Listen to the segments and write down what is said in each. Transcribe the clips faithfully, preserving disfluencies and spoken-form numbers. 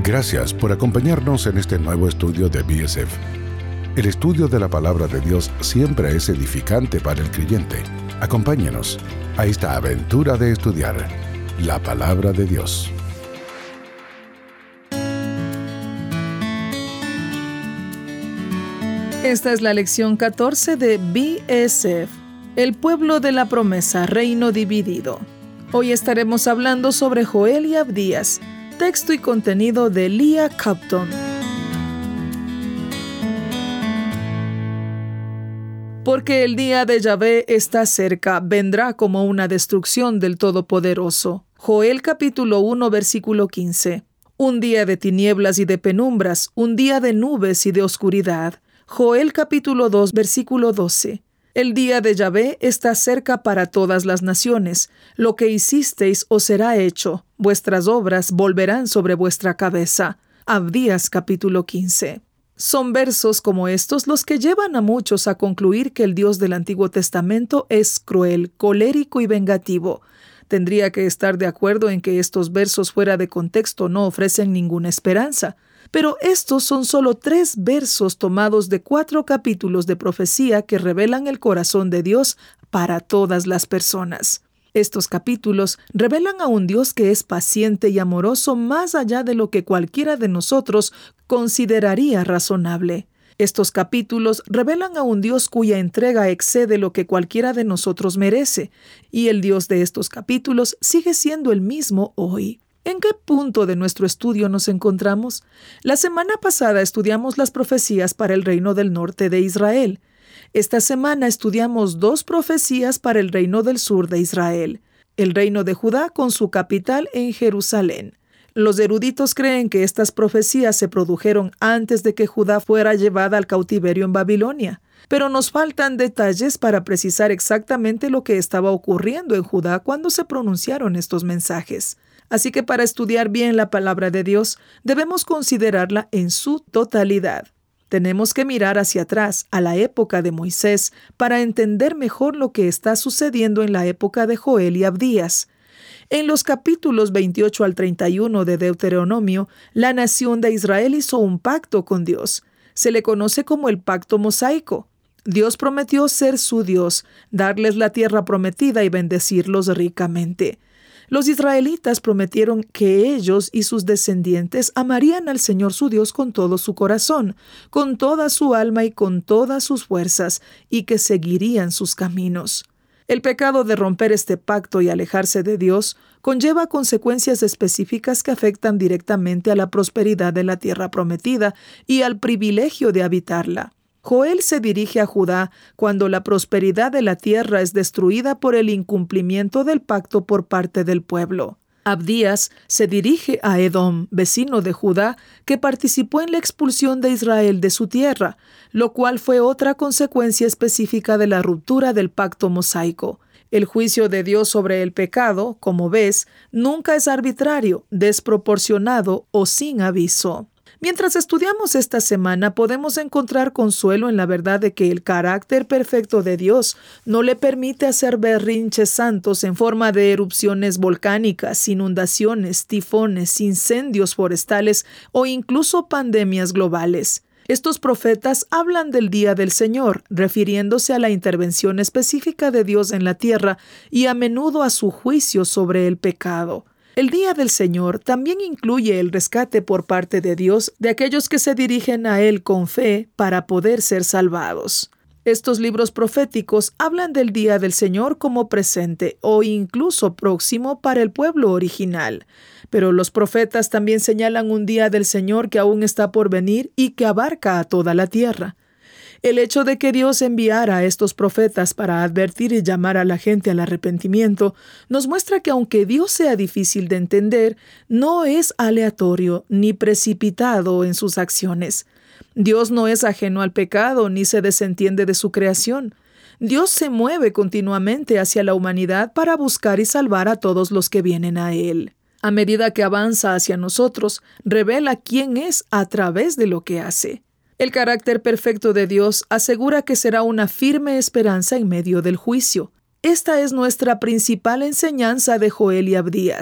Gracias por acompañarnos en este nuevo estudio de B S F. El estudio de la Palabra de Dios siempre es edificante para el creyente. Acompáñenos a esta aventura de estudiar la Palabra de Dios. Esta es la lección catorce de B S F, el pueblo de la promesa, reino dividido. Hoy estaremos hablando sobre Joel y Abdías, texto y contenido de Leah Compton. Porque el día de Yahvé está cerca, vendrá como una destrucción del Todopoderoso. Joel capítulo uno, versículo quince. Un día de tinieblas y de penumbras, un día de nubes y de oscuridad. Joel capítulo dos, versículo doce. El día de Yahvé está cerca para todas las naciones. Lo que hicisteis os será hecho. Vuestras obras volverán sobre vuestra cabeza. Abdías capítulo quince. Son versos como estos los que llevan a muchos a concluir que el Dios del Antiguo Testamento es cruel, colérico y vengativo. Tendría que estar de acuerdo en que estos versos fuera de contexto no ofrecen ninguna esperanza. Pero estos son solo tres versos tomados de cuatro capítulos de profecía que revelan el corazón de Dios para todas las personas. Estos capítulos revelan a un Dios que es paciente y amoroso más allá de lo que cualquiera de nosotros consideraría razonable. Estos capítulos revelan a un Dios cuya entrega excede lo que cualquiera de nosotros merece, y el Dios de estos capítulos sigue siendo el mismo hoy. ¿En qué punto de nuestro estudio nos encontramos? La semana pasada estudiamos las profecías para el reino del norte de Israel. Esta semana estudiamos dos profecías para el reino del sur de Israel, el reino de Judá con su capital en Jerusalén. Los eruditos creen que estas profecías se produjeron antes de que Judá fuera llevada al cautiverio en Babilonia, pero nos faltan detalles para precisar exactamente lo que estaba ocurriendo en Judá cuando se pronunciaron estos mensajes. Así que para estudiar bien la palabra de Dios, debemos considerarla en su totalidad. Tenemos que mirar hacia atrás, a la época de Moisés, para entender mejor lo que está sucediendo en la época de Joel y Abdías. En los capítulos veintiocho al treinta y uno de Deuteronomio, la nación de Israel hizo un pacto con Dios. Se le conoce como el pacto mosaico. Dios prometió ser su Dios, darles la tierra prometida y bendecirlos ricamente. Los israelitas prometieron que ellos y sus descendientes amarían al Señor su Dios con todo su corazón, con toda su alma y con todas sus fuerzas, y que seguirían sus caminos. El pecado de romper este pacto y alejarse de Dios conlleva consecuencias específicas que afectan directamente a la prosperidad de la tierra prometida y al privilegio de habitarla. Joel se dirige a Judá cuando la prosperidad de la tierra es destruida por el incumplimiento del pacto por parte del pueblo. Abdías se dirige a Edom, vecino de Judá, que participó en la expulsión de Israel de su tierra, lo cual fue otra consecuencia específica de la ruptura del pacto mosaico. El juicio de Dios sobre el pecado, como ves, nunca es arbitrario, desproporcionado o sin aviso. Mientras estudiamos esta semana, podemos encontrar consuelo en la verdad de que el carácter perfecto de Dios no le permite hacer berrinches santos en forma de erupciones volcánicas, inundaciones, tifones, incendios forestales o incluso pandemias globales. Estos profetas hablan del día del Señor, refiriéndose a la intervención específica de Dios en la tierra y a menudo a su juicio sobre el pecado. El día del Señor también incluye el rescate por parte de Dios de aquellos que se dirigen a Él con fe para poder ser salvados. Estos libros proféticos hablan del día del Señor como presente o incluso próximo para el pueblo original. Pero los profetas también señalan un día del Señor que aún está por venir y que abarca a toda la tierra. El hecho de que Dios enviara a estos profetas para advertir y llamar a la gente al arrepentimiento nos muestra que aunque Dios sea difícil de entender, no es aleatorio ni precipitado en sus acciones. Dios no es ajeno al pecado ni se desentiende de su creación. Dios se mueve continuamente hacia la humanidad para buscar y salvar a todos los que vienen a Él. A medida que avanza hacia nosotros, revela quién es a través de lo que hace. El carácter perfecto de Dios asegura que será una firme esperanza en medio del juicio. Esta es nuestra principal enseñanza de Joel y Abdías.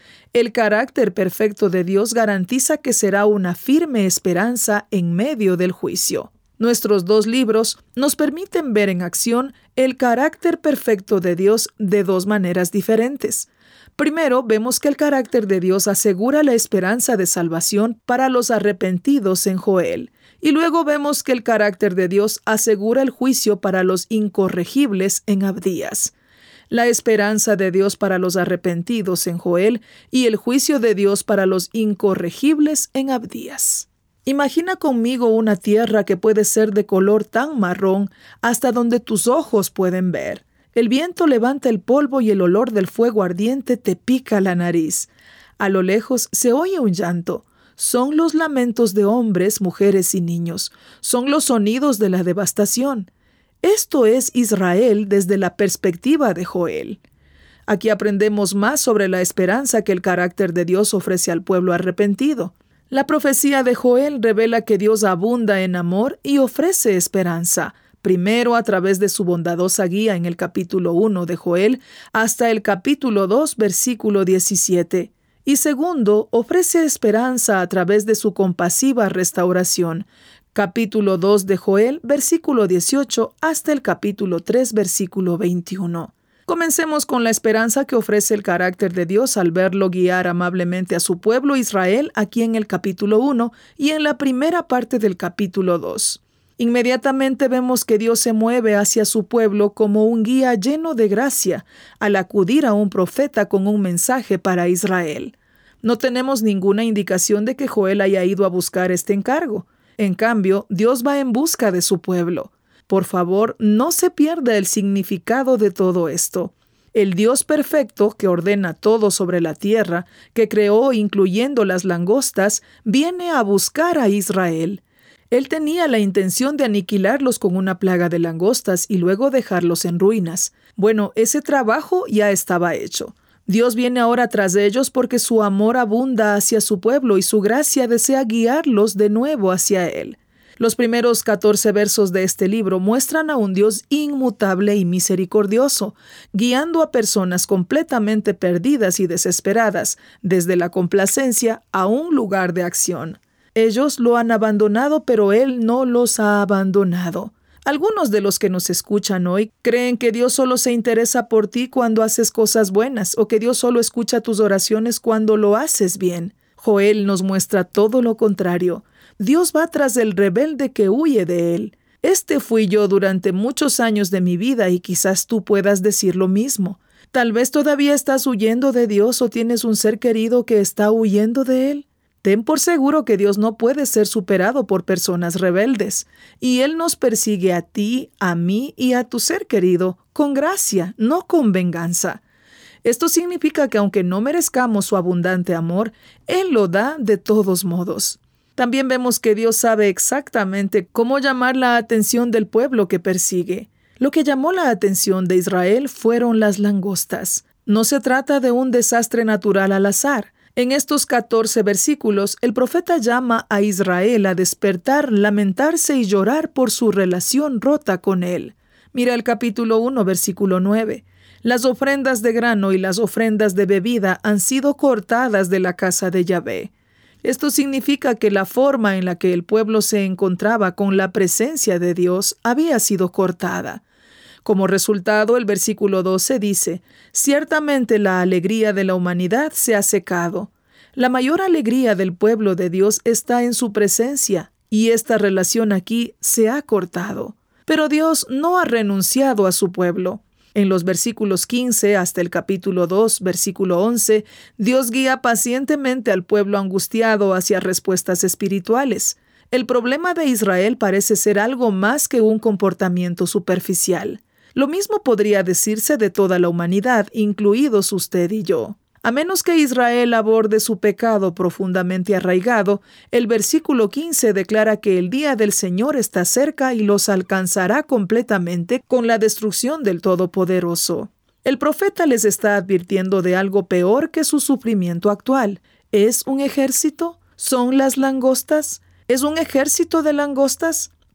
El carácter perfecto de Dios garantiza que será una firme esperanza en medio del juicio. Nuestros dos libros nos permiten ver en acción el carácter perfecto de Dios de dos maneras diferentes. Primero, vemos que el carácter de Dios asegura la esperanza de salvación para los arrepentidos en Joel. Y luego vemos que el carácter de Dios asegura el juicio para los incorregibles en Abdías. La esperanza de Dios para los arrepentidos en Joel y el juicio de Dios para los incorregibles en Abdías. Imagina conmigo una tierra que puede ser de color tan marrón hasta donde tus ojos pueden ver. El viento levanta el polvo y el olor del fuego ardiente te pica la nariz. A lo lejos se oye un llanto. Son los lamentos de hombres, mujeres y niños. Son los sonidos de la devastación. Esto es Israel desde la perspectiva de Joel. Aquí aprendemos más sobre la esperanza que el carácter de Dios ofrece al pueblo arrepentido. La profecía de Joel revela que Dios abunda en amor y ofrece esperanza, primero a través de su bondadosa guía en el capítulo uno de Joel hasta el capítulo dos, versículo diecisiete. Y segundo, ofrece esperanza a través de su compasiva restauración, capítulo dos de Joel, versículo dieciocho hasta el capítulo tres, versículo veintiuno. Comencemos con la esperanza que ofrece el carácter de Dios al verlo guiar amablemente a su pueblo Israel aquí en el capítulo uno y en la primera parte del capítulo dos. Inmediatamente vemos que Dios se mueve hacia su pueblo como un guía lleno de gracia al acudir a un profeta con un mensaje para Israel. No tenemos ninguna indicación de que Joel haya ido a buscar este encargo. En cambio, Dios va en busca de su pueblo. Por favor, no se pierda el significado de todo esto. El Dios perfecto, que ordena todo sobre la tierra, que creó incluyendo las langostas, viene a buscar a Israel. Él tenía la intención de aniquilarlos con una plaga de langostas y luego dejarlos en ruinas. Bueno, ese trabajo ya estaba hecho. Dios viene ahora tras de ellos porque su amor abunda hacia su pueblo y su gracia desea guiarlos de nuevo hacia Él. Los primeros catorce versos de este libro muestran a un Dios inmutable y misericordioso, guiando a personas completamente perdidas y desesperadas, desde la complacencia a un lugar de acción. Ellos lo han abandonado, pero Él no los ha abandonado. Algunos de los que nos escuchan hoy creen que Dios solo se interesa por ti cuando haces cosas buenas o que Dios solo escucha tus oraciones cuando lo haces bien. Joel nos muestra todo lo contrario. Dios va tras el rebelde que huye de Él. Este fui yo durante muchos años de mi vida y quizás tú puedas decir lo mismo. Tal vez todavía estás huyendo de Dios o tienes un ser querido que está huyendo de Él. Ten por seguro que Dios no puede ser superado por personas rebeldes, y Él nos persigue a ti, a mí y a tu ser querido, con gracia, no con venganza. Esto significa que aunque no merezcamos su abundante amor, Él lo da de todos modos. También vemos que Dios sabe exactamente cómo llamar la atención del pueblo que persigue. Lo que llamó la atención de Israel fueron las langostas. No se trata de un desastre natural al azar. En estos catorce versículos, el profeta llama a Israel a despertar, lamentarse y llorar por su relación rota con Él. Mira el capítulo uno, versículo nueve. Las ofrendas de grano y las ofrendas de bebida han sido cortadas de la casa de Yahvé. Esto significa que la forma en la que el pueblo se encontraba con la presencia de Dios había sido cortada. Como resultado, el versículo doce dice, «Ciertamente la alegría de la humanidad se ha secado». La mayor alegría del pueblo de Dios está en su presencia, y esta relación aquí se ha cortado. Pero Dios no ha renunciado a su pueblo. En los versículos quince hasta el capítulo dos, versículo once, Dios guía pacientemente al pueblo angustiado hacia respuestas espirituales. El problema de Israel parece ser algo más que un comportamiento superficial. Lo mismo podría decirse de toda la humanidad, incluidos usted y yo. A menos que Israel aborde su pecado profundamente arraigado, el versículo quince declara que el día del Señor está cerca y los alcanzará completamente con la destrucción del Todopoderoso. El profeta les está advirtiendo de algo peor que su sufrimiento actual. ¿Es un ejército? ¿Son las langostas? ¿Es un ejército de langostas?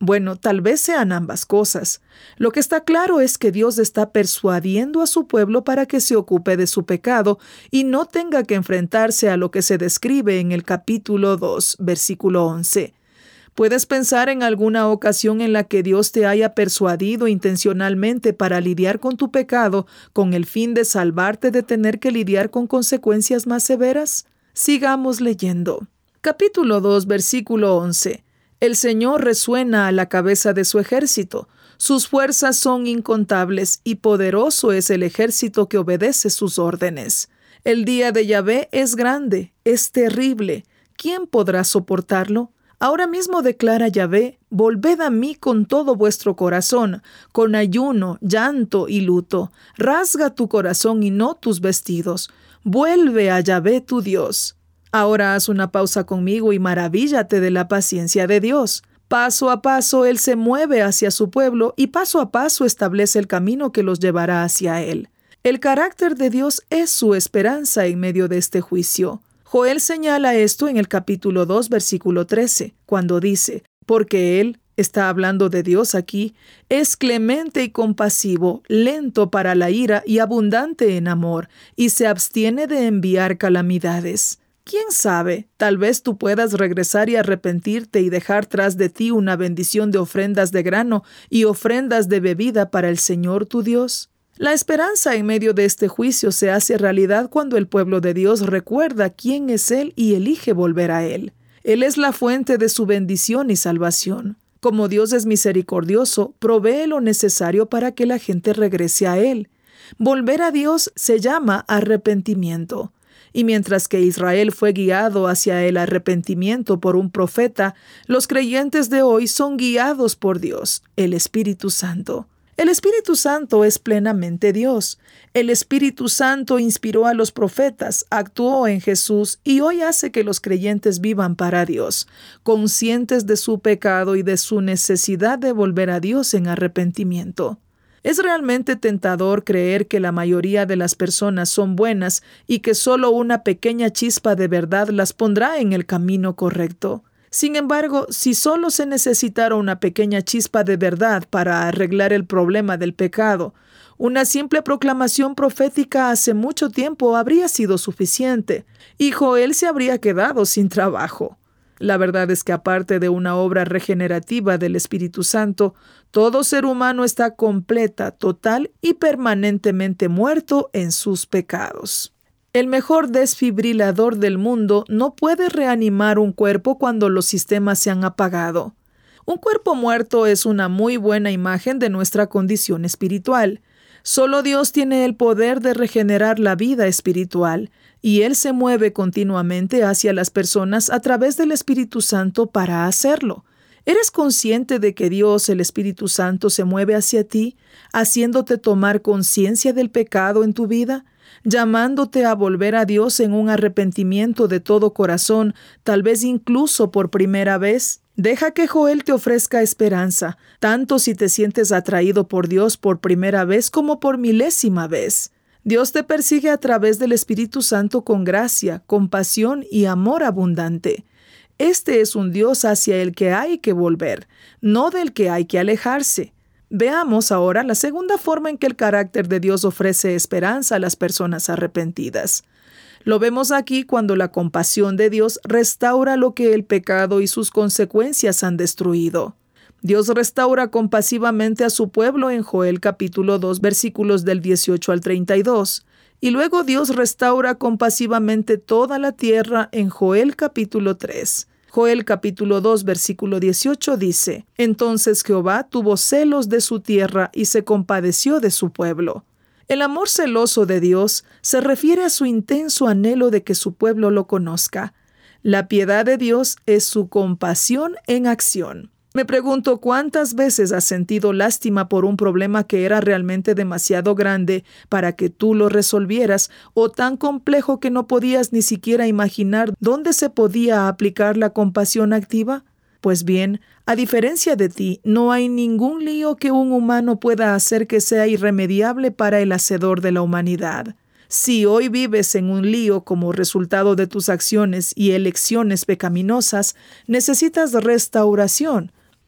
Bueno, tal vez sean ambas cosas. Lo que está claro es que Dios está persuadiendo a su pueblo para que se ocupe de su pecado y no tenga que enfrentarse a lo que se describe en el capítulo dos, versículo once. ¿Puedes pensar en alguna ocasión en la que Dios te haya persuadido intencionalmente para lidiar con tu pecado con el fin de salvarte de tener que lidiar con consecuencias más severas? Sigamos leyendo. Capítulo dos, versículo once. El Señor resuena a la cabeza de su ejército. Sus fuerzas son incontables y poderoso es el ejército que obedece sus órdenes. El día de Yahvé es grande, es terrible. ¿Quién podrá soportarlo? Ahora mismo declara Yahvé, volved a mí con todo vuestro corazón, con ayuno, llanto y luto. Rasga tu corazón y no tus vestidos. Vuelve a Yahvé tu Dios. Ahora haz una pausa conmigo y maravíllate de la paciencia de Dios. Paso a paso Él se mueve hacia su pueblo y paso a paso establece el camino que los llevará hacia Él. El carácter de Dios es su esperanza en medio de este juicio. Joel señala esto en el capítulo dos, versículo trece, cuando dice, porque Él, está hablando de Dios aquí, es clemente y compasivo, lento para la ira y abundante en amor, y se abstiene de enviar calamidades. ¿Quién sabe? Tal vez tú puedas regresar y arrepentirte y dejar tras de ti una bendición de ofrendas de grano y ofrendas de bebida para el Señor tu Dios. La esperanza en medio de este juicio se hace realidad cuando el pueblo de Dios recuerda quién es Él y elige volver a Él. Él es la fuente de su bendición y salvación. Como Dios es misericordioso, provee lo necesario para que la gente regrese a Él. Volver a Dios se llama arrepentimiento. Y mientras que Israel fue guiado hacia el arrepentimiento por un profeta, los creyentes de hoy son guiados por Dios, el Espíritu Santo. El Espíritu Santo es plenamente Dios. El Espíritu Santo inspiró a los profetas, actuó en Jesús y hoy hace que los creyentes vivan para Dios, conscientes de su pecado y de su necesidad de volver a Dios en arrepentimiento. Es realmente tentador creer que la mayoría de las personas son buenas y que solo una pequeña chispa de verdad las pondrá en el camino correcto. Sin embargo, si solo se necesitara una pequeña chispa de verdad para arreglar el problema del pecado, una simple proclamación profética hace mucho tiempo habría sido suficiente, y Joel se habría quedado sin trabajo. La verdad es que aparte de una obra regenerativa del Espíritu Santo, todo ser humano está completa, total y permanentemente muerto en sus pecados. El mejor desfibrilador del mundo no puede reanimar un cuerpo cuando los sistemas se han apagado. Un cuerpo muerto es una muy buena imagen de nuestra condición espiritual. Solo Dios tiene el poder de regenerar la vida espiritual, y Él se mueve continuamente hacia las personas a través del Espíritu Santo para hacerlo. ¿Eres consciente de que Dios, el Espíritu Santo, se mueve hacia ti, haciéndote tomar conciencia del pecado en tu vida? Llamándote a volver a Dios en un arrepentimiento de todo corazón, tal vez incluso por primera vez? Deja que Joel te ofrezca esperanza, tanto si te sientes atraído por Dios por primera vez como por milésima vez. Dios te persigue a través del Espíritu Santo con gracia, compasión y amor abundante. Este es un Dios hacia el que hay que volver, no del que hay que alejarse. Veamos ahora la segunda forma en que el carácter de Dios ofrece esperanza a las personas arrepentidas. Lo vemos aquí cuando la compasión de Dios restaura lo que el pecado y sus consecuencias han destruido. Dios restaura compasivamente a su pueblo en Joel capítulo dos, versículos del dieciocho al treinta y dos. Y luego Dios restaura compasivamente toda la tierra en Joel capítulo tres. Joel capítulo dos, versículo dieciocho dice, «Entonces Jehová tuvo celos de su tierra y se compadeció de su pueblo». El amor celoso de Dios se refiere a su intenso anhelo de que su pueblo lo conozca. La piedad de Dios es su compasión en acción. Me pregunto cuántas veces has sentido lástima por un problema que era realmente demasiado grande para que tú lo resolvieras o tan complejo que no podías ni siquiera imaginar dónde se podía aplicar la compasión activa. Pues bien, a diferencia de ti, no hay ningún lío que un humano pueda hacer que sea irremediable para el Hacedor de la humanidad. Si hoy vives en un lío como resultado de tus acciones y elecciones pecaminosas, necesitas restauración.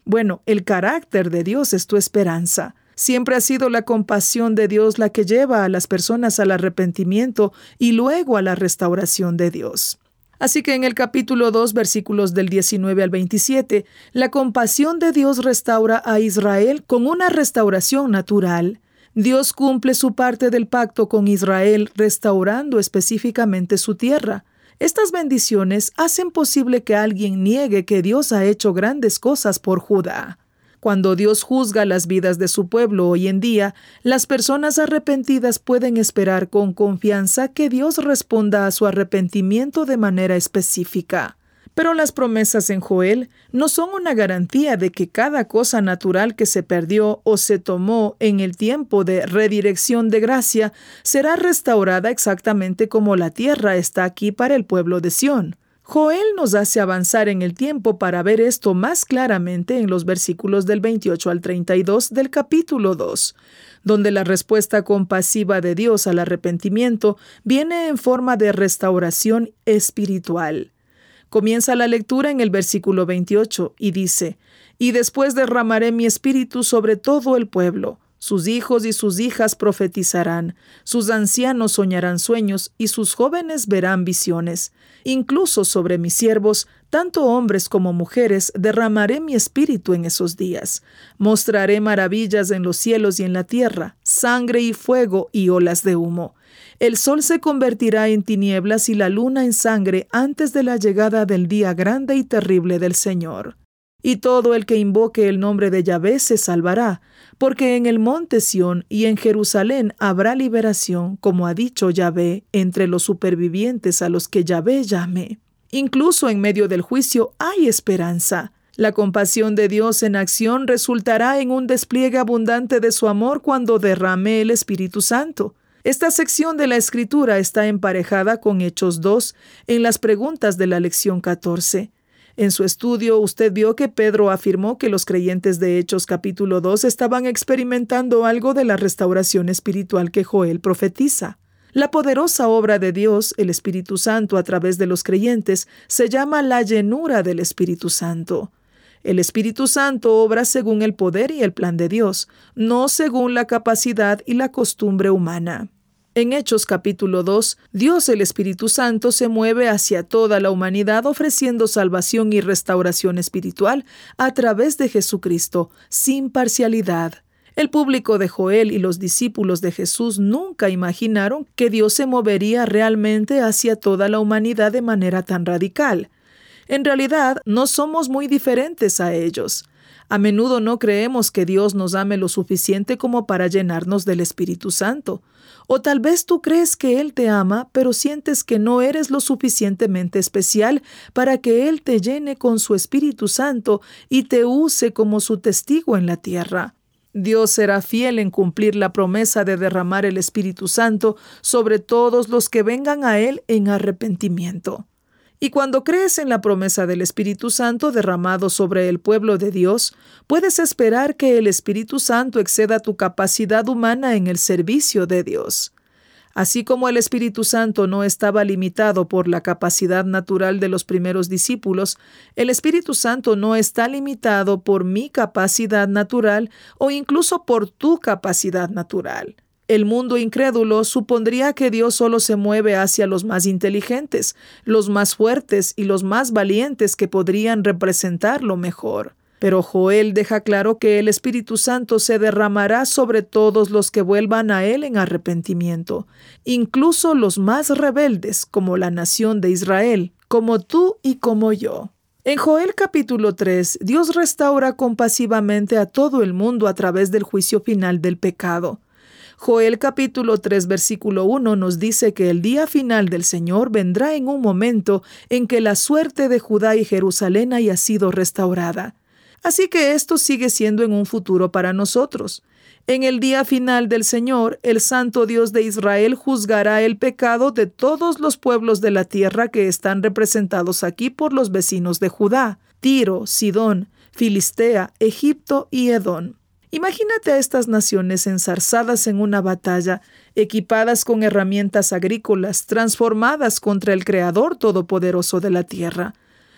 Bueno, el carácter de Dios es tu esperanza. Siempre ha sido la compasión de Dios la que lleva a las personas al arrepentimiento y luego a la restauración de Dios. Así que en el capítulo dos, versículos del diecinueve al veintisiete, la compasión de Dios restaura a Israel con una restauración natural. Dios cumple su parte del pacto con Israel, restaurando específicamente su tierra. Estas bendiciones hacen posible que alguien niegue que Dios ha hecho grandes cosas por Judá. Cuando Dios juzga las vidas de su pueblo hoy en día, las personas arrepentidas pueden esperar con confianza que Dios responda a su arrepentimiento de manera específica. Pero las promesas en Joel no son una garantía de que cada cosa natural que se perdió o se tomó en el tiempo de redirección de gracia será restaurada exactamente como la tierra está aquí para el pueblo de Sión. Joel nos hace avanzar en el tiempo para ver esto más claramente en los versículos del veintiocho al treinta y dos del capítulo dos, donde la respuesta compasiva de Dios al arrepentimiento viene en forma de restauración espiritual. Comienza la lectura en el versículo veintiocho y dice: «Y después derramaré mi espíritu sobre todo el pueblo. Sus hijos y sus hijas profetizarán, sus ancianos soñarán sueños y sus jóvenes verán visiones. Incluso sobre mis siervos, tanto hombres como mujeres, derramaré mi espíritu en esos días. Mostraré maravillas en los cielos y en la tierra, sangre y fuego y olas de humo. El sol se convertirá en tinieblas y la luna en sangre antes de la llegada del día grande y terrible del Señor. Y todo el que invoque el nombre de Yahvé se salvará, porque en el monte Sión y en Jerusalén habrá liberación, como ha dicho Yahvé, entre los supervivientes a los que Yahvé llame». Incluso en medio del juicio hay esperanza. La compasión de Dios en acción resultará en un despliegue abundante de su amor cuando derrame el Espíritu Santo. Esta sección de la Escritura está emparejada con Hechos dos en las preguntas de la lección catorce. En su estudio, usted vio que Pedro afirmó que los creyentes de Hechos capítulo dos estaban experimentando algo de la restauración espiritual que Joel profetiza. La poderosa obra de Dios, el Espíritu Santo a través de los creyentes, se llama la llenura del Espíritu Santo. El Espíritu Santo obra según el poder y el plan de Dios, no según la capacidad y la costumbre humana. En Hechos capítulo dos, Dios el Espíritu Santo se mueve hacia toda la humanidad ofreciendo salvación y restauración espiritual a través de Jesucristo, sin parcialidad. El público de Joel y los discípulos de Jesús nunca imaginaron que Dios se movería realmente hacia toda la humanidad de manera tan radical. En realidad, no somos muy diferentes a ellos. A menudo no creemos que Dios nos ame lo suficiente como para llenarnos del Espíritu Santo. O tal vez tú crees que Él te ama, pero sientes que no eres lo suficientemente especial para que Él te llene con su Espíritu Santo y te use como su testigo en la tierra. Dios será fiel en cumplir la promesa de derramar el Espíritu Santo sobre todos los que vengan a Él en arrepentimiento. Y cuando crees en la promesa del Espíritu Santo derramado sobre el pueblo de Dios, puedes esperar que el Espíritu Santo exceda tu capacidad humana en el servicio de Dios. Así como el Espíritu Santo no estaba limitado por la capacidad natural de los primeros discípulos, el Espíritu Santo no está limitado por mi capacidad natural o incluso por tu capacidad natural. El mundo incrédulo supondría que Dios solo se mueve hacia los más inteligentes, los más fuertes y los más valientes que podrían representarlo mejor. Pero Joel deja claro que el Espíritu Santo se derramará sobre todos los que vuelvan a Él en arrepentimiento, incluso los más rebeldes, como la nación de Israel, como tú y como yo. En Joel capítulo tres, Dios restaura compasivamente a todo el mundo a través del juicio final del pecado. Joel capítulo tres versículo uno nos dice que el día final del Señor vendrá en un momento en que la suerte de Judá y Jerusalén haya sido restaurada. Así que esto sigue siendo en un futuro para nosotros. En el día final del Señor, el Santo Dios de Israel juzgará el pecado de todos los pueblos de la tierra que están representados aquí por los vecinos de Judá: Tiro, Sidón, Filistea, Egipto y Edom. Imagínate a estas naciones enzarzadas en una batalla, equipadas con herramientas agrícolas, transformadas contra el Creador Todopoderoso de la tierra.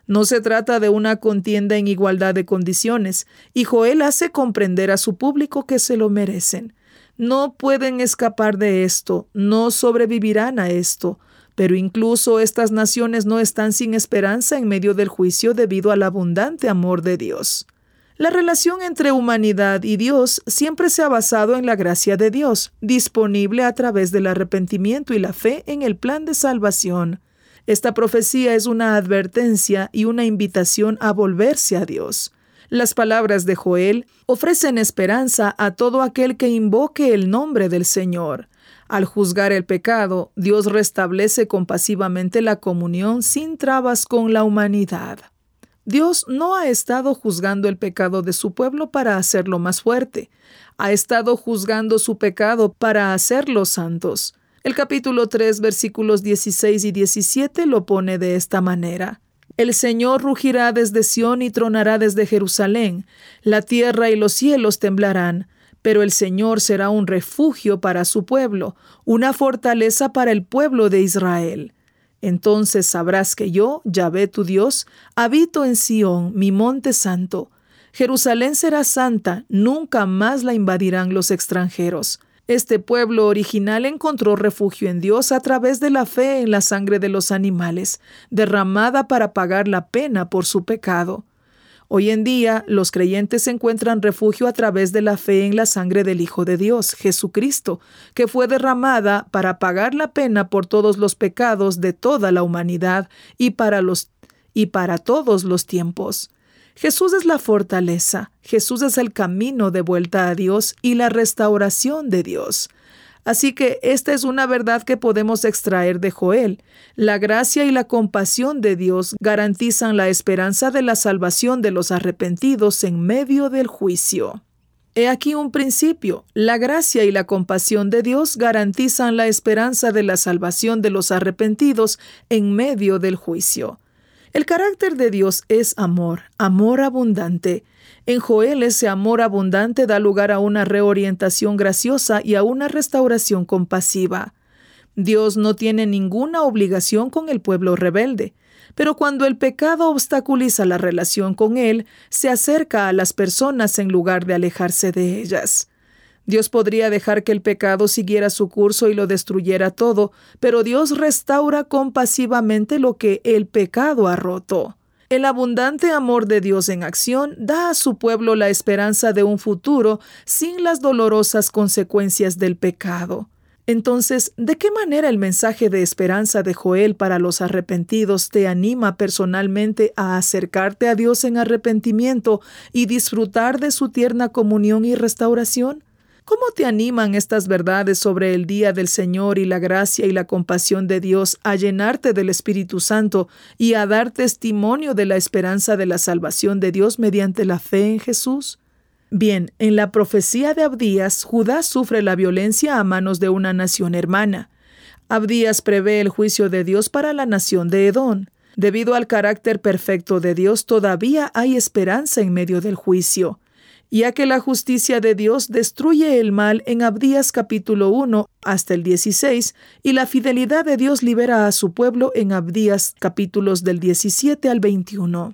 No se trata de una contienda en igualdad de condiciones, y Joel hace comprender a su público que se lo merecen. No pueden escapar de esto, no sobrevivirán a esto, pero incluso estas naciones no están sin esperanza en medio del juicio debido al abundante amor de Dios. La relación entre humanidad y Dios siempre se ha basado en la gracia de Dios, disponible a través del arrepentimiento y la fe en el plan de salvación. Esta profecía es una advertencia y una invitación a volverse a Dios. Las palabras de Joel ofrecen esperanza a todo aquel que invoque el nombre del Señor. Al juzgar el pecado, Dios restablece compasivamente la comunión sin trabas con la humanidad. Dios no ha estado juzgando el pecado de su pueblo para hacerlo más fuerte. Ha estado juzgando su pecado para hacerlos santos. El capítulo tres, versículos dieciséis y diecisiete lo pone de esta manera. El Señor rugirá desde Sión y tronará desde Jerusalén. La tierra y los cielos temblarán, pero el Señor será un refugio para su pueblo, una fortaleza para el pueblo de Israel. Entonces sabrás que yo, Yahvé tu Dios, habito en Sión, mi monte santo. Jerusalén será santa, nunca más la invadirán los extranjeros. Este pueblo original encontró refugio en Dios a través de la fe en la sangre de los animales, derramada para pagar la pena por su pecado. Hoy en día, los creyentes encuentran refugio a través de la fe en la sangre del Hijo de Dios, Jesucristo, que fue derramada para pagar la pena por todos los pecados de toda la humanidad y para los y para todos los tiempos. Jesús es la fortaleza, Jesús es el camino de vuelta a Dios y la restauración de Dios. Así que esta es una verdad que podemos extraer de Joel. La gracia y la compasión de Dios garantizan la esperanza de la salvación de los arrepentidos en medio del juicio. He aquí un principio. La gracia y la compasión de Dios garantizan la esperanza de la salvación de los arrepentidos en medio del juicio. El carácter de Dios es amor, amor abundante. En Joel ese amor abundante da lugar a una reorientación graciosa y a una restauración compasiva. Dios no tiene ninguna obligación con el pueblo rebelde, pero cuando el pecado obstaculiza la relación con Él, se acerca a las personas en lugar de alejarse de ellas. Dios podría dejar que el pecado siguiera su curso y lo destruyera todo, pero Dios restaura compasivamente lo que el pecado ha roto. El abundante amor de Dios en acción da a su pueblo la esperanza de un futuro sin las dolorosas consecuencias del pecado. Entonces, ¿de qué manera el mensaje de esperanza de Joel para los arrepentidos te anima personalmente a acercarte a Dios en arrepentimiento y disfrutar de su tierna comunión y restauración? ¿Cómo te animan estas verdades sobre el día del Señor y la gracia y la compasión de Dios a llenarte del Espíritu Santo y a dar testimonio de la esperanza de la salvación de Dios mediante la fe en Jesús? Bien, en la profecía de Abdías, Judá sufre la violencia a manos de una nación hermana. Abdías prevé el juicio de Dios para la nación de Edom. Debido al carácter perfecto de Dios, todavía hay esperanza en medio del juicio, ya que la justicia de Dios destruye el mal en Abdías capítulo uno hasta el dieciséis, y la fidelidad de Dios libera a su pueblo en Abdías capítulos del diecisiete al veintiuno.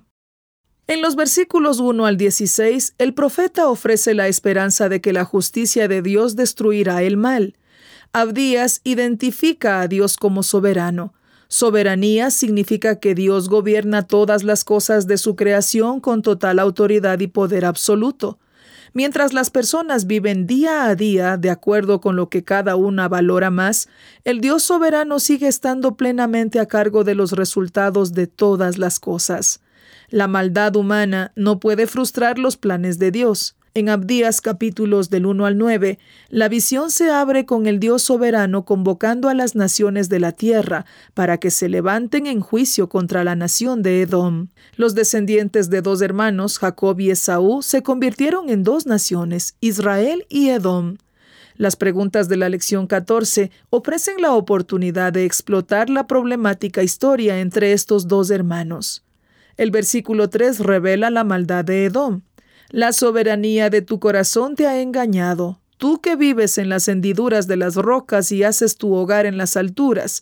En los versículos uno al dieciséis, el profeta ofrece la esperanza de que la justicia de Dios destruirá el mal. Abdías identifica a Dios como soberano. Soberanía significa que Dios gobierna todas las cosas de su creación con total autoridad y poder absoluto. Mientras las personas viven día a día de acuerdo con lo que cada una valora más, el Dios soberano sigue estando plenamente a cargo de los resultados de todas las cosas. La maldad humana no puede frustrar los planes de Dios. En Abdías capítulos del uno al nueve, la visión se abre con el Dios soberano convocando a las naciones de la tierra para que se levanten en juicio contra la nación de Edom. Los descendientes de dos hermanos, Jacob y Esaú, se convirtieron en dos naciones, Israel y Edom. Las preguntas de la lección catorce ofrecen la oportunidad de explotar la problemática historia entre estos dos hermanos. El versículo tres revela la maldad de Edom. La soberanía de tu corazón te ha engañado. Tú que vives en las hendiduras de las rocas y haces tu hogar en las alturas.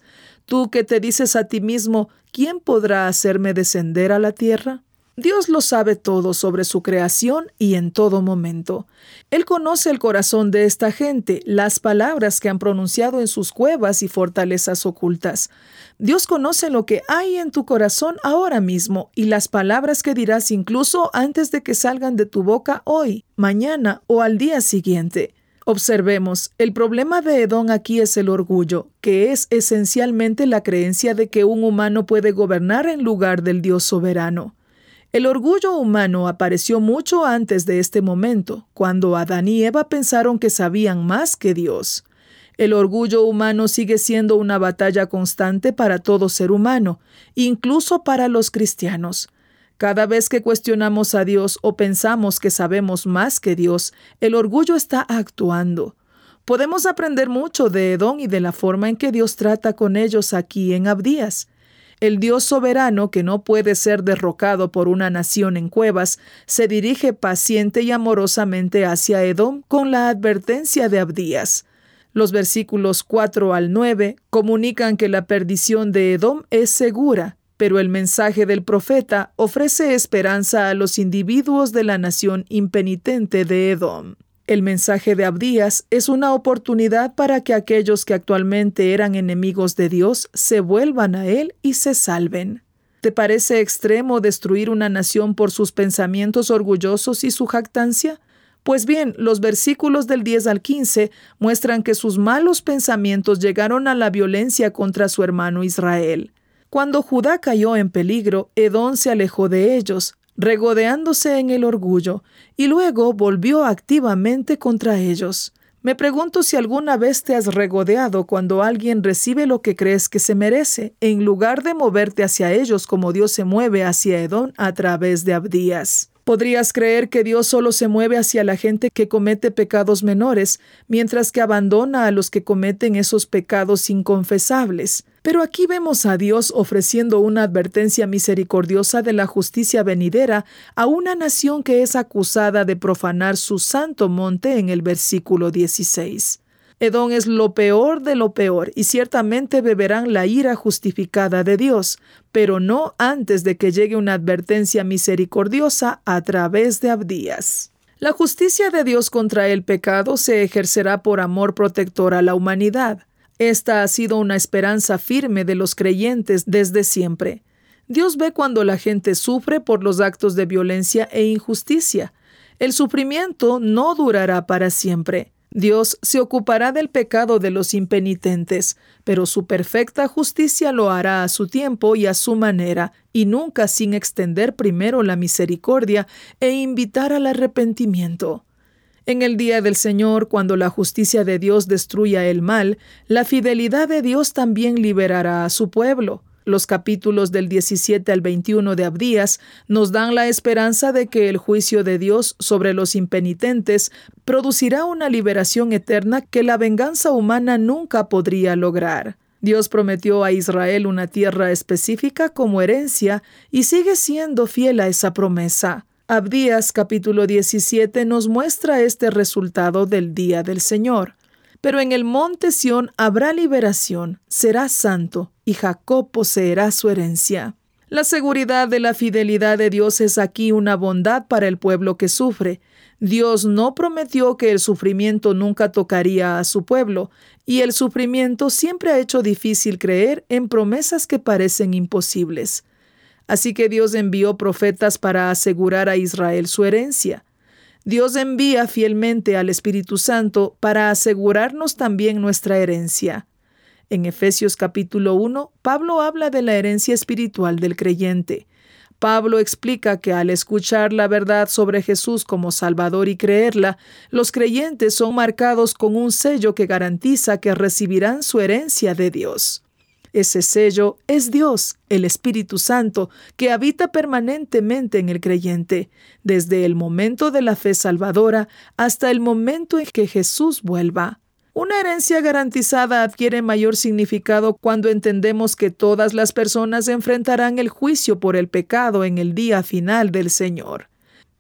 Tú que te dices a ti mismo, ¿quién podrá hacerme descender a la tierra? Dios lo sabe todo sobre su creación y en todo momento. Él conoce el corazón de esta gente, las palabras que han pronunciado en sus cuevas y fortalezas ocultas. Dios conoce lo que hay en tu corazón ahora mismo y las palabras que dirás incluso antes de que salgan de tu boca hoy, mañana o al día siguiente. Observemos, el problema de Edom aquí es el orgullo, que es esencialmente la creencia de que un humano puede gobernar en lugar del Dios soberano. El orgullo humano apareció mucho antes de este momento, cuando Adán y Eva pensaron que sabían más que Dios. El orgullo humano sigue siendo una batalla constante para todo ser humano, incluso para los cristianos. Cada vez que cuestionamos a Dios o pensamos que sabemos más que Dios, el orgullo está actuando. Podemos aprender mucho de Edom y de la forma en que Dios trata con ellos aquí en Abdías. El Dios soberano, que no puede ser derrocado por una nación en cuevas, se dirige paciente y amorosamente hacia Edom con la advertencia de Abdías. Los versículos cuatro al nueve comunican que la perdición de Edom es segura, pero el mensaje del profeta ofrece esperanza a los individuos de la nación impenitente de Edom. El mensaje de Abdías es una oportunidad para que aquellos que actualmente eran enemigos de Dios se vuelvan a Él y se salven. ¿Te parece extremo destruir una nación por sus pensamientos orgullosos y su jactancia? Pues bien, los versículos del diez al quince muestran que sus malos pensamientos llegaron a la violencia contra su hermano Israel. Cuando Judá cayó en peligro, Edom se alejó de ellos, regodeándose en el orgullo, y luego volvió activamente contra ellos. Me pregunto si alguna vez te has regodeado cuando alguien recibe lo que crees que se merece, en lugar de moverte hacia ellos como Dios se mueve hacia Edom a través de Abdías. Podrías creer que Dios solo se mueve hacia la gente que comete pecados menores, mientras que abandona a los que cometen esos pecados inconfesables. Pero aquí vemos a Dios ofreciendo una advertencia misericordiosa de la justicia venidera a una nación que es acusada de profanar su santo monte en el versículo dieciséis. Edom es lo peor de lo peor y ciertamente beberán la ira justificada de Dios, pero no antes de que llegue una advertencia misericordiosa a través de Abdías. La justicia de Dios contra el pecado se ejercerá por amor protector a la humanidad. Esta ha sido una esperanza firme de los creyentes desde siempre. Dios ve cuando la gente sufre por los actos de violencia e injusticia. El sufrimiento no durará para siempre. Dios se ocupará del pecado de los impenitentes, pero su perfecta justicia lo hará a su tiempo y a su manera, y nunca sin extender primero la misericordia e invitar al arrepentimiento. En el día del Señor, cuando la justicia de Dios destruya el mal, la fidelidad de Dios también liberará a su pueblo. Los capítulos del diecisiete al veintiuno de Abdías nos dan la esperanza de que el juicio de Dios sobre los impenitentes producirá una liberación eterna que la venganza humana nunca podría lograr. Dios prometió a Israel una tierra específica como herencia y sigue siendo fiel a esa promesa. Abdías capítulo diecisiete nos muestra este resultado del día del Señor. Pero en el monte Sión habrá liberación, será santo, y Jacob poseerá su herencia. La seguridad de la fidelidad de Dios es aquí una bondad para el pueblo que sufre. Dios no prometió que el sufrimiento nunca tocaría a su pueblo, y el sufrimiento siempre ha hecho difícil creer en promesas que parecen imposibles. Así que Dios envió profetas para asegurar a Israel su herencia. Dios envía fielmente al Espíritu Santo para asegurarnos también nuestra herencia. En Efesios capítulo uno, Pablo habla de la herencia espiritual del creyente. Pablo explica que al escuchar la verdad sobre Jesús como Salvador y creerla, los creyentes son marcados con un sello que garantiza que recibirán su herencia de Dios. Ese sello es Dios, el Espíritu Santo, que habita permanentemente en el creyente, desde el momento de la fe salvadora hasta el momento en que Jesús vuelva. Una herencia garantizada adquiere mayor significado cuando entendemos que todas las personas enfrentarán el juicio por el pecado en el día final del Señor.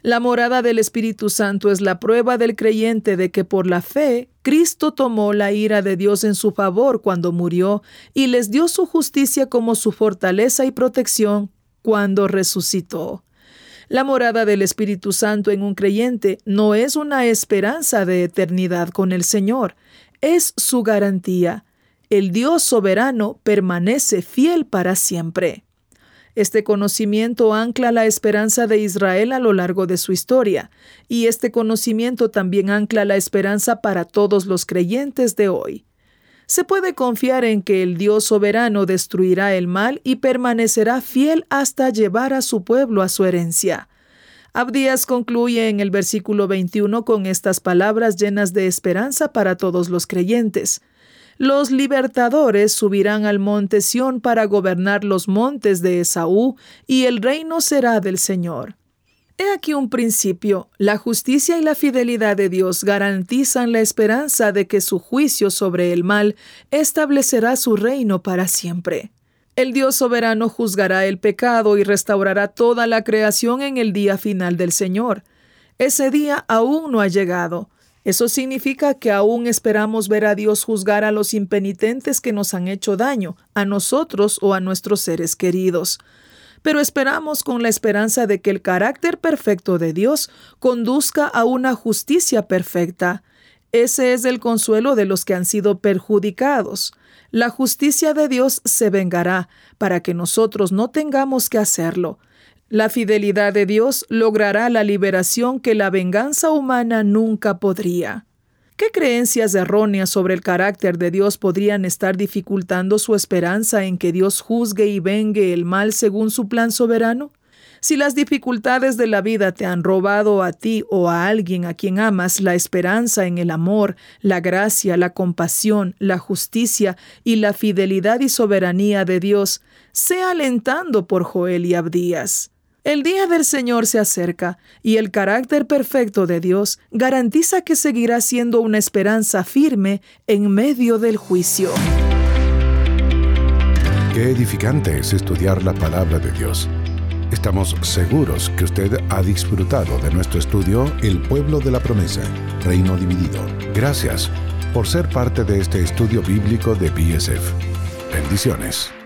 La morada del Espíritu Santo es la prueba del creyente de que por la fe, Cristo tomó la ira de Dios en su favor cuando murió y les dio su justicia como su fortaleza y protección cuando resucitó. La morada del Espíritu Santo en un creyente no es una esperanza de eternidad con el Señor, es su garantía. El Dios soberano permanece fiel para siempre. Este conocimiento ancla la esperanza de Israel a lo largo de su historia, y este conocimiento también ancla la esperanza para todos los creyentes de hoy. Se puede confiar en que el Dios soberano destruirá el mal y permanecerá fiel hasta llevar a su pueblo a su herencia. Abdías concluye en el versículo veintiuno con estas palabras llenas de esperanza para todos los creyentes. Los libertadores subirán al monte Sión para gobernar los montes de Esaú, y el reino será del Señor. He aquí un principio. La justicia y la fidelidad de Dios garantizan la esperanza de que su juicio sobre el mal establecerá su reino para siempre. El Dios soberano juzgará el pecado y restaurará toda la creación en el día final del Señor. Ese día aún no ha llegado. Eso significa que aún esperamos ver a Dios juzgar a los impenitentes que nos han hecho daño, a nosotros o a nuestros seres queridos. Pero esperamos con la esperanza de que el carácter perfecto de Dios conduzca a una justicia perfecta. Ese es el consuelo de los que han sido perjudicados. La justicia de Dios se vengará para que nosotros no tengamos que hacerlo. La fidelidad de Dios logrará la liberación que la venganza humana nunca podría. ¿Qué creencias erróneas sobre el carácter de Dios podrían estar dificultando su esperanza en que Dios juzgue y vengue el mal según su plan soberano? Si las dificultades de la vida te han robado a ti o a alguien a quien amas la esperanza en el amor, la gracia, la compasión, la justicia y la fidelidad y soberanía de Dios, sé alentando por Joel y Abdías. El día del Señor se acerca y el carácter perfecto de Dios garantiza que seguirá siendo una esperanza firme en medio del juicio. Qué edificante es estudiar la palabra de Dios. Estamos seguros que usted ha disfrutado de nuestro estudio El Pueblo de la Promesa, Reino Dividido. Gracias por ser parte de este estudio bíblico de B S F. Bendiciones.